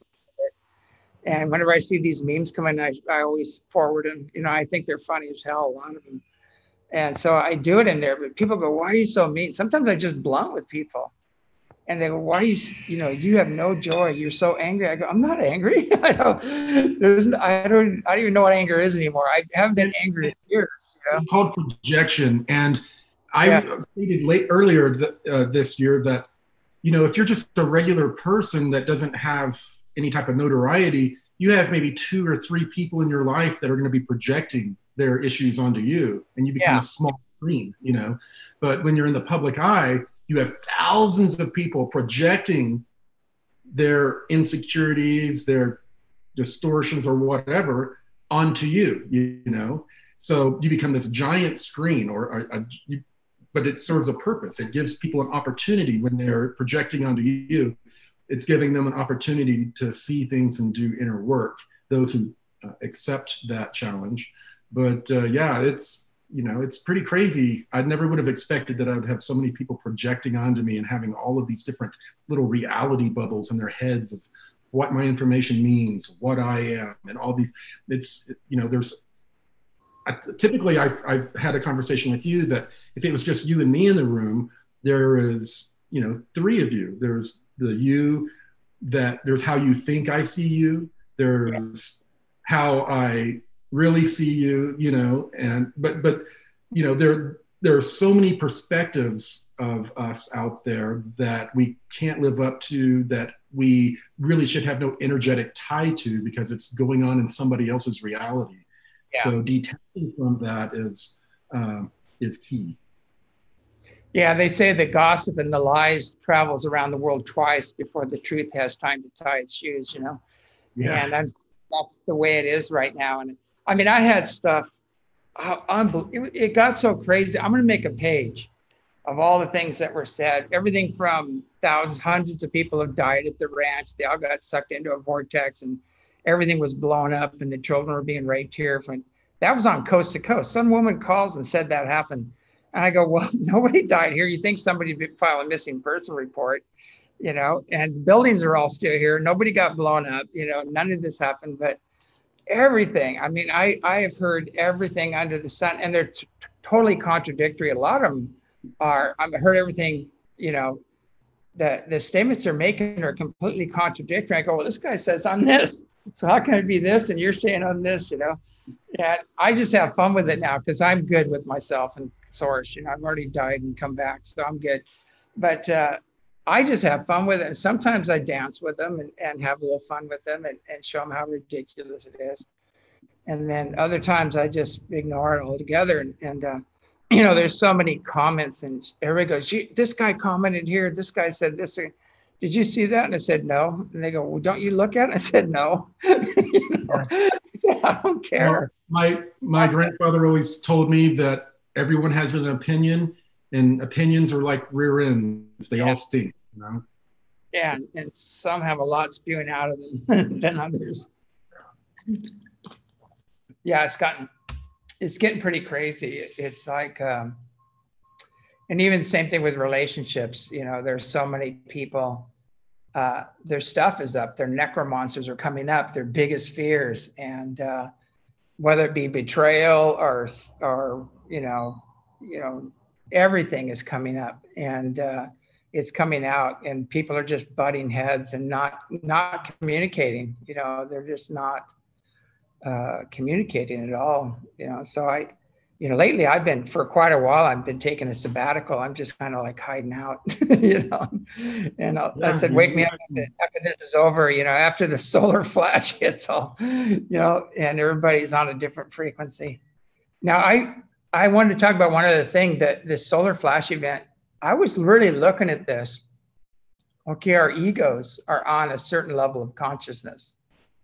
and whenever I see these memes come in, I, I always forward them. You know, I think they're funny as hell, a lot of them. And so I do it in there, but people go, why are you so mean? Sometimes I just blunt with people. And they go, why are you, you know, you have no joy. You're so angry. I go, I'm not angry. I don't, there's, I don't, I don't even know what anger is anymore. I haven't been angry in years. You know? It's called projection. And I Yeah. stated late earlier th- uh, this year that, you know, if you're just a regular person that doesn't have any type of notoriety, you have maybe two or three people in your life that are going to be projecting their issues onto you, and you become Yeah. a small screen, you know. But when you're in the public eye, you have thousands of people projecting their insecurities, their distortions, or whatever onto you, you, you know. So you become this giant screen, or a, a you, but it serves a purpose. It gives people an opportunity when they're projecting onto you. It's giving them an opportunity to see things and do inner work. Those who uh, accept that challenge. But uh, yeah, it's, you know, it's pretty crazy. I never would have expected that I would have so many people projecting onto me and having all of these different little reality bubbles in their heads of what my information means, what I am, and all these. It's, you know, there's I, typically I've, I've had a conversation with you that if it was just you and me in the room, there is, you know, three of you. There's the you that there's how you think I see you. There's how I really see you, you know, and, but, but, you know, there, there are so many perspectives of us out there that we can't live up to, that we really should have no energetic tie to, because it's going on in somebody else's reality. Yeah. So detaching from that is um, is key. Yeah, they say the gossip and the lies travels around the world twice before the truth has time to tie its shoes, you know? Yeah. And I'm, that's the way it is right now. And I mean, I had stuff, uh, unbel- it, it got so crazy. I'm going to make a page of all the things that were said. Everything from thousands, hundreds of people have died at the ranch. They all got sucked into a vortex, and everything was blown up, and the children were being raped here. From, that was on coast to coast. Some woman calls and said that happened. And I go, well, nobody died here. You think somebody would file a missing person report, you know, and buildings are all still here. Nobody got blown up, you know, none of this happened, but everything. I mean, I, I have heard everything under the sun, and they're t- totally contradictory. A lot of them are, I've heard everything, you know, the, the statements they're making are completely contradictory. I go, well, this guy says I'm this, so how can it be this? And you're saying I'm this, you know? And I just have fun with it now because I'm good with myself and source. You know, I've already died and come back, so I'm good. But uh, I just have fun with it. And sometimes I dance with them and, and have a little fun with them, and, and show them how ridiculous it is. And then other times I just ignore it altogether. And, and uh, you know, there's so many comments, and everybody goes, this guy commented here, this guy said this. Did you see that? And I said, no. And they go, well, don't you look at it? I said, no. You know? I said, I don't care. Well, my my grandfather always told me that everyone has an opinion, and opinions are like rear ends. They yeah. all stink, you know? Yeah, and some have a lot spewing out of them than others. Yeah, it's gotten, it's getting pretty crazy. It's like, um, and even the same thing with relationships. You know, there's so many people, uh, their stuff is up. Their necromonsters are coming up, their biggest fears. And uh, whether it be betrayal or, or, you know, you know, everything is coming up. And uh, it's coming out, and people are just butting heads and not not communicating. You know, they're just not uh, communicating at all. You know, so I, you know, lately I've been, for quite a while, I've been taking a sabbatical. I'm just kind of like hiding out, you know. And I'll, Yeah, I said, wake me up after, after this is over. You know, after the solar flash hits all, you know, and everybody's on a different frequency. Now, I I wanted to talk about one other thing, that this solar flash event. I was really looking at this. Okay, our egos are on a certain level of consciousness,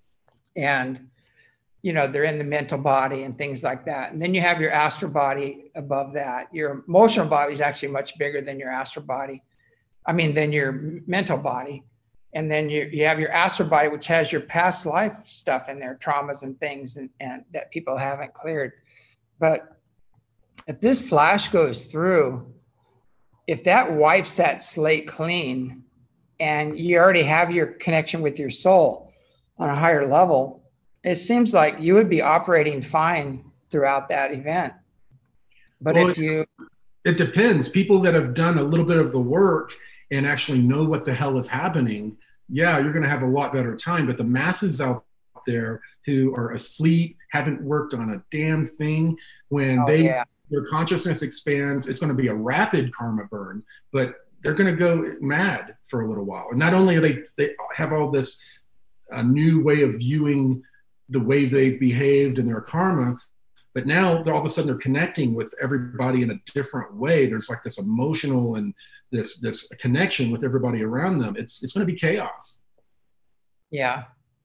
and you know, they're in the mental body and things like that. And then you have your astral body above that. Your emotional body is actually much bigger than your astral body. I mean, than your mental body. And then you, you have your astral body, which has your past life stuff in there, traumas and things and, and that people haven't cleared. But if this flash goes through, if that wipes that slate clean and you already have your connection with your soul on a higher level, it seems like you would be operating fine throughout that event. But well, if you... It depends. People that have done a little bit of the work and actually know what the hell is happening, yeah, you're going to have a lot better time. But the masses out there who are asleep, haven't worked on a damn thing, when oh, they yeah. their consciousness expands, it's going to be a rapid karma burn, but they're going to go mad for a little while. And not only are they, they have all this a new way of viewing the way they've behaved and their karma, but now they're all of a sudden they're connecting with everybody in a different way. There's like this emotional and this this connection with everybody around them. It's it's going to be chaos. Yeah.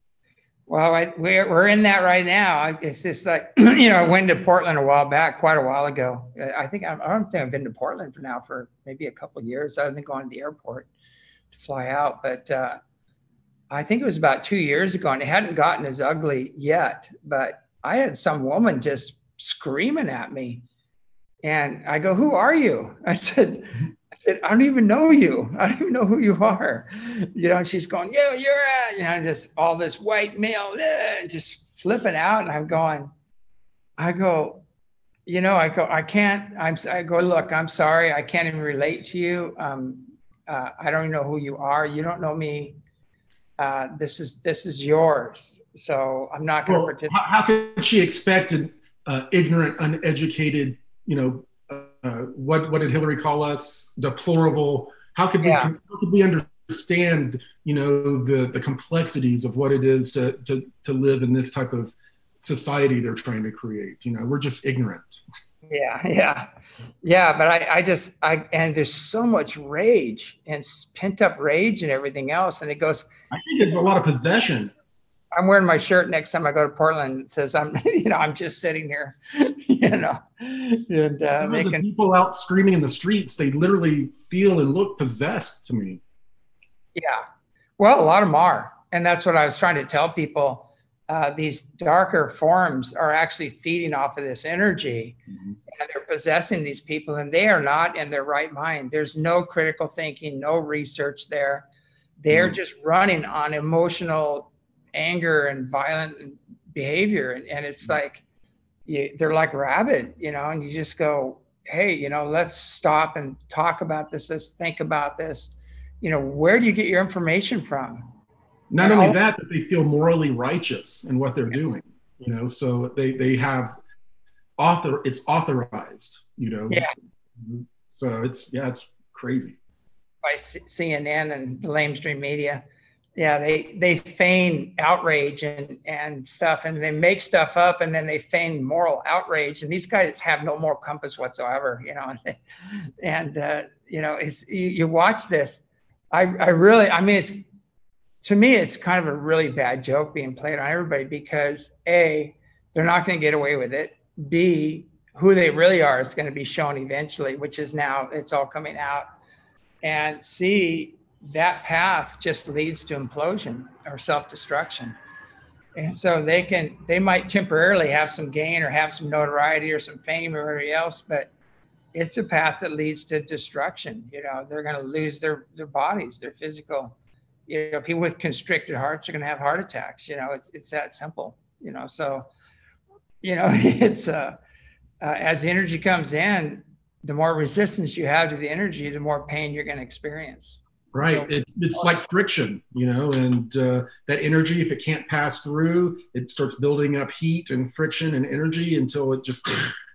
Well, I, we're we're in that right now. It's just like, you know, I went to Portland a while back, quite a while ago. I think I, I don't think I've been to Portland for now for maybe a couple of years. I've been going to the airport to fly out, but. Uh, I think it was about two years ago, and it hadn't gotten as ugly yet, but I had some woman just screaming at me. And I go, who are you? I said, I said, I don't even know you. I don't even know who you are. You know, and she's going, yeah, you're at, you know, just all this white male, uh, just flipping out. And I'm going, I go, you know, I go, I can't, I'm, I go, look, I'm sorry. I can't even relate to you. Um, uh, I don't even know who you are. You don't know me. Uh, this is this is yours, so I'm not going to well, participate. How, how could she expect an uh, ignorant, uneducated, you know, uh, what what did Hillary call us? Deplorable. How could we yeah. how could we understand, you know, the the complexities of what it is to to to live in this type of society they're trying to create? You know, we're just ignorant. Yeah, yeah, yeah. But I, I just, I, and there's so much rage and pent up rage and everything else. And it goes, I think there's a lot of possession. I'm wearing my shirt next time I go to Portland. It says, I'm, you know, I'm just sitting here, you know, and uh, the can, people out screaming in the streets, they literally feel and look possessed to me. Yeah. Well, a lot of them are. And that's what I was trying to tell people. Uh, these darker forms are actually feeding off of this energy, mm-hmm. and they're possessing these people, and they are not in their right mind. There's no critical thinking, no research there. They're mm-hmm. just running on emotional anger and violent behavior. And, and it's like, you, they're like rabid, you know, and you just go, hey, you know, let's stop and talk about this. Let's think about this. You know, where do you get your information from? Not only that, but they feel morally righteous in what they're doing, you know, so they, they have author, it's authorized, you know. Yeah. So it's, yeah, it's crazy. By C N N and the lamestream media. Yeah, they, they feign outrage and, and stuff, and they make stuff up, and then they feign moral outrage. And these guys have no moral compass whatsoever, you know. And, uh, you know, it's, you, you watch this. I, I really, I mean, it's, to me, it's kind of a really bad joke being played on everybody because A, they're not going to get away with it. B, who they really are is going to be shown eventually, which is now, it's all coming out. And C, that path just leads to implosion or self-destruction. And so they can, they might temporarily have some gain or have some notoriety or some fame or everything else, but it's a path that leads to destruction. You know, they're going to lose their, their bodies, their physical. You know, people with constricted hearts are going to have heart attacks. You know, it's it's that simple. You know, so, you know, it's uh, uh, as the energy comes in, the more resistance you have to the energy, the more pain you're going to experience. Right. So, It's, it's like friction, you know, and uh, that energy, if it can't pass through, it starts building up heat and friction and energy until it just.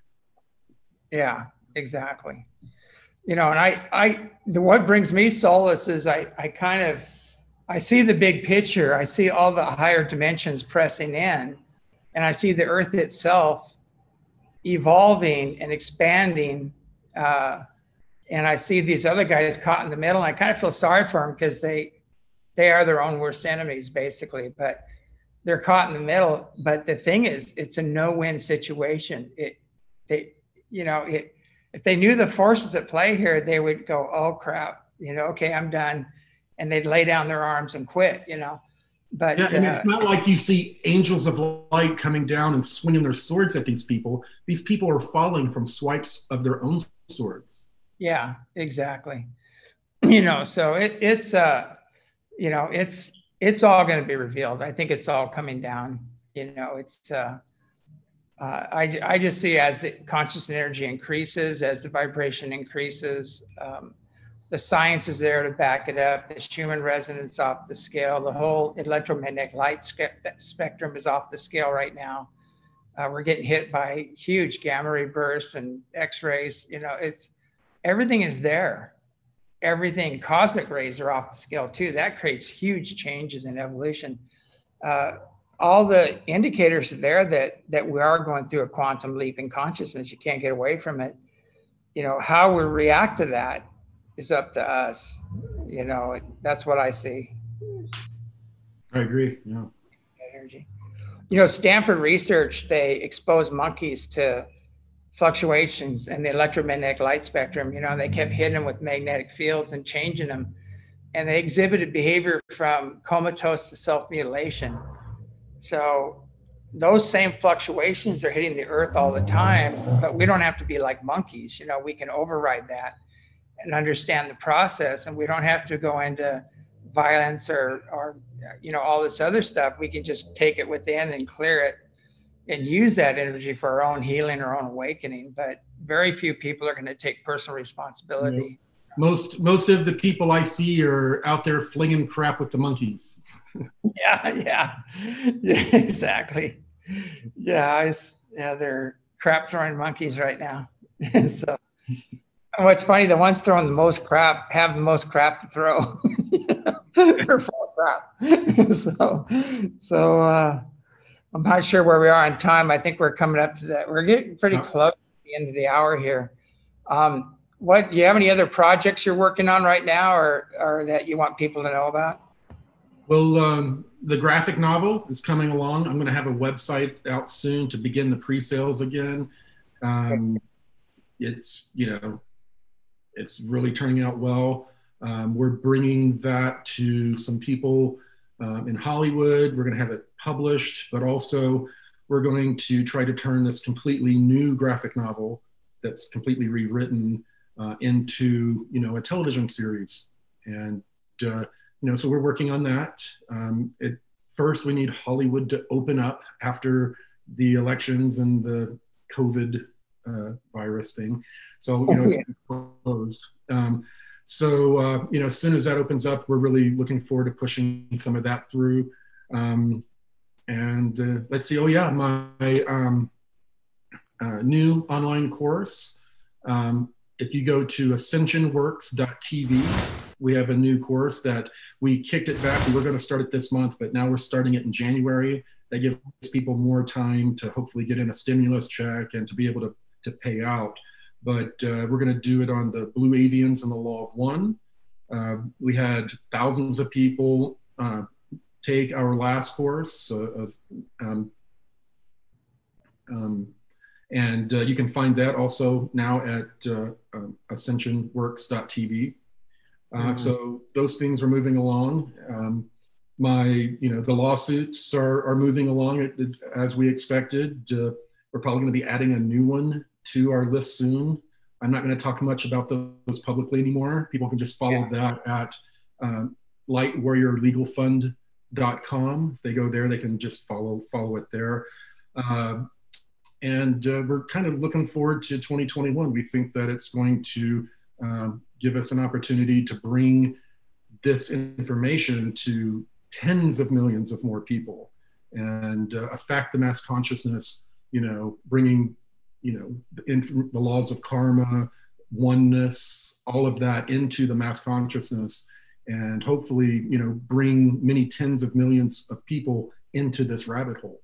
Yeah, exactly. You know, and I, I, the, what brings me solace is I, I kind of, I see the big picture. I see all the higher dimensions pressing in, and I see the earth itself evolving and expanding. Uh, and I see these other guys caught in the middle. And I kind of feel sorry for them because they, they are their own worst enemies, basically. But they're caught in the middle. But the thing is, it's a no-win situation. It, they, you know, it. If they knew the forces at play here, they would go, "Oh crap, you know, okay, I'm done," and they'd lay down their arms and quit, you know. But yeah, and uh, it's not like you see angels of light coming down and swinging their swords at these people. These people are falling from swipes of their own swords. Yeah, exactly. You know, so it, it's, uh, you know, it's, it's all going to be revealed. I think it's all coming down, you know, it's, uh, uh, I, I just see as the conscious energy increases, as the vibration increases, um, the science is there to back it up. The Schumann resonance off the scale, the whole electromagnetic light spectrum is off the scale right now. Uh, we're getting hit by huge gamma ray bursts and X-rays. You know, it's, everything is there. Everything, cosmic rays are off the scale too. That creates huge changes in evolution. Uh, all the indicators are there that, that we are going through a quantum leap in consciousness. You can't get away from it. You know, how we react to that is up to us. You know, that's what I see. I agree, yeah. Energy. You know, Stanford research, they exposed monkeys to fluctuations in the electromagnetic light spectrum. You know, they kept hitting them with magnetic fields and changing them. And they exhibited behavior from comatose to self-mutilation. So those same fluctuations are hitting the earth all the time, but we don't have to be like monkeys. You know, we can override that and understand the process, and we don't have to go into violence or, or, you know, all this other stuff. We can just take it within and clear it and use that energy for our own healing, our own awakening. But very few people are going to take personal responsibility. Yeah. Most, most of the people I see are out there flinging crap with the monkeys. Yeah, yeah, yeah, exactly. Yeah, I, yeah, they're crap throwing monkeys right now. So what's funny, the ones throwing the most crap have the most crap to throw. They're full of crap. so, so uh, I'm not sure where we are on time. I think we're coming up to that. We're getting pretty close to the end of the hour here. Um, what, do you have any other projects you're working on right now, or, or that you want people to know about? Well, um, the graphic novel is coming along. I'm going to have a website out soon to begin the pre-sales again. Um, it's, you know, it's really turning out well. Um, we're bringing that to some people um, in Hollywood. We're going to have it published, but also we're going to try to turn this completely new graphic novel that's completely rewritten uh, into, you know, a television series. And, uh, you know, so we're working on that. Um, it, first, we need Hollywood to open up after the elections and the COVID uh, virus thing. So, you know, it's closed. Um, so, uh, you know, as soon as that opens up, we're really looking forward to pushing some of that through. Um, and uh, let's see, oh yeah, my um, uh, new online course. Um, if you go to ascension works dot t v, we have a new course that we kicked it back. We were going to start it this month, but now we're starting it in January. That gives people more time to hopefully get in a stimulus check and to be able to, to pay out. But uh, we're going to do it on the Blue Avians and the Law of One. Uh, we had thousands of people uh, take our last course. Uh, um, um, and uh, you can find that also now at uh, um, ascension works dot t v. Uh, mm-hmm. So those things are moving along. Um, my, you know, the lawsuits are, are moving along it's, as we expected. Uh, we're probably going to be adding a new one to our list soon. I'm not going to talk much about those publicly anymore. People can just follow yeah. that at um, light warrior legal fund dot com. If they go there, they can just follow follow it there. Uh, and uh, we're kind of looking forward to twenty twenty-one. We think that it's going to um, give us an opportunity to bring this information to tens of millions of more people and uh, affect the mass consciousness, you know, bringing, you know, the, the laws of karma, oneness, all of that into the mass consciousness, and hopefully, you know, bring many tens of millions of people into this rabbit hole.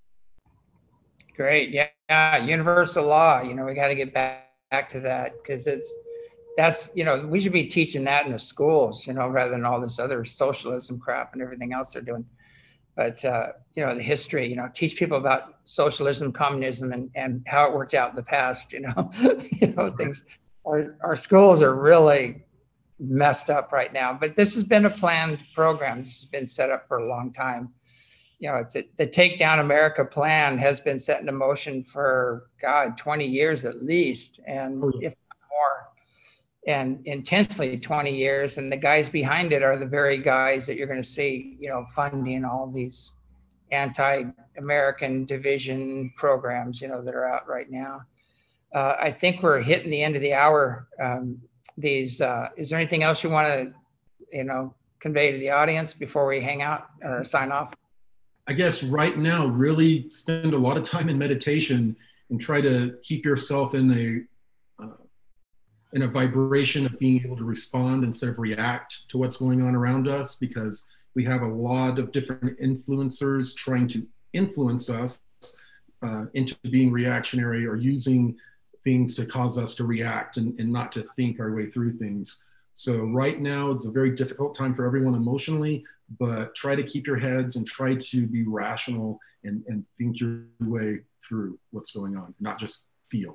Great. Yeah. Universal law. You know, we got to get back, back to that, because it's, that's, you know, we should be teaching that in the schools, you know, rather than all this other socialism crap and everything else they're doing. But, uh, you know, the history, you know, teach people about socialism, communism, and, and how it worked out in the past, you know, you know, things. Our, our schools are really messed up right now, but this has been a planned program. This has been set up for a long time. You know, it's a, the Take Down America plan has been set into motion for, God, twenty years at least, and if not more, and intensely twenty years. And the guys behind it are the very guys that you're going to see, you know, funding all these anti-American division programs, you know, that are out right now. Uh, I think we're hitting the end of the hour. Um, these, uh, is there anything else you want to, you know, convey to the audience before we hang out or sign off? I guess right now, really spend a lot of time in meditation and try to keep yourself in a uh, in a vibration of being able to respond instead of react to what's going on around us, because we have a lot of different influencers trying to influence us uh, into being reactionary or using things to cause us to react and, and not to think our way through things. So right now, it's a very difficult time for everyone emotionally, but try to keep your heads and try to be rational and, and think your way through what's going on, not just feel.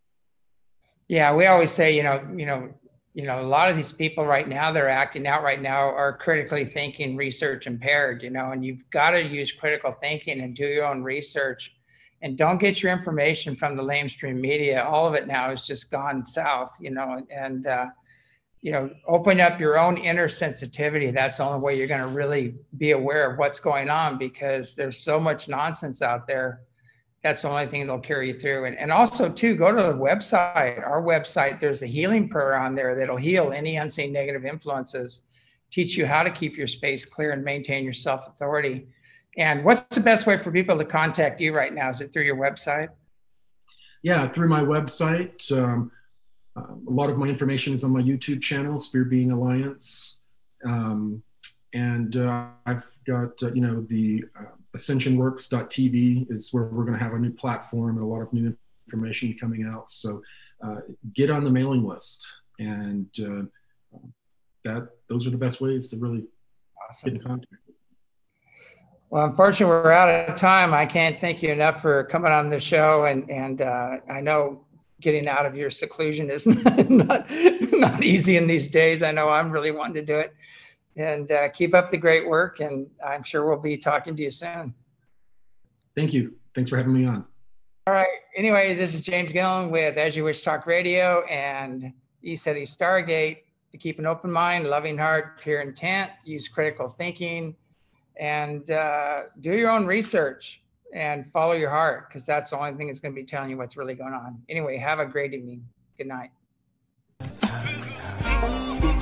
Yeah, we always say, you know, you know, you know, a lot of these people right now, they're acting out right now, are critically thinking, research impaired, you know, and you've got to use critical thinking and do your own research, and don't get your information from the lamestream media. All of it now has just gone south, you know, and, and uh, you know, open up your own inner sensitivity. That's the only way you're going to really be aware of what's going on, because there's so much nonsense out there. That's the only thing that'll carry you through. And, and also too, go to the website, our website. There's a healing prayer on there that'll heal any unseen negative influences, teach you how to keep your space clear and maintain your self-authority. And what's the best way for people to contact you right now? Is it through your website? Yeah, through my website. Um, uh, a lot of my information is on my YouTube channel, Sphere Being Alliance. Um, and uh, I've got, uh, you know, the uh, ascension works dot t v is where we're going to have a new platform and a lot of new information coming out. So uh, get on the mailing list, and uh, that those are the best ways to really awesome. get in contact. Well, unfortunately, we're out of time. I can't thank you enough for coming on the show. And, and uh, I know getting out of your seclusion is not, not, not easy in these days. I know I'm really wanting to do it. And uh, keep up the great work. And I'm sure we'll be talking to you soon. Thank you. Thanks for having me on. All right. Anyway, this is James Gillen with As You Wish Talk Radio and ECETI Stargate. To keep an open mind, loving heart, pure intent, use critical thinking, and uh, do your own research and follow your heart, because that's the only thing that's going to be telling you what's really going on. Anyway, have a great evening. Good night.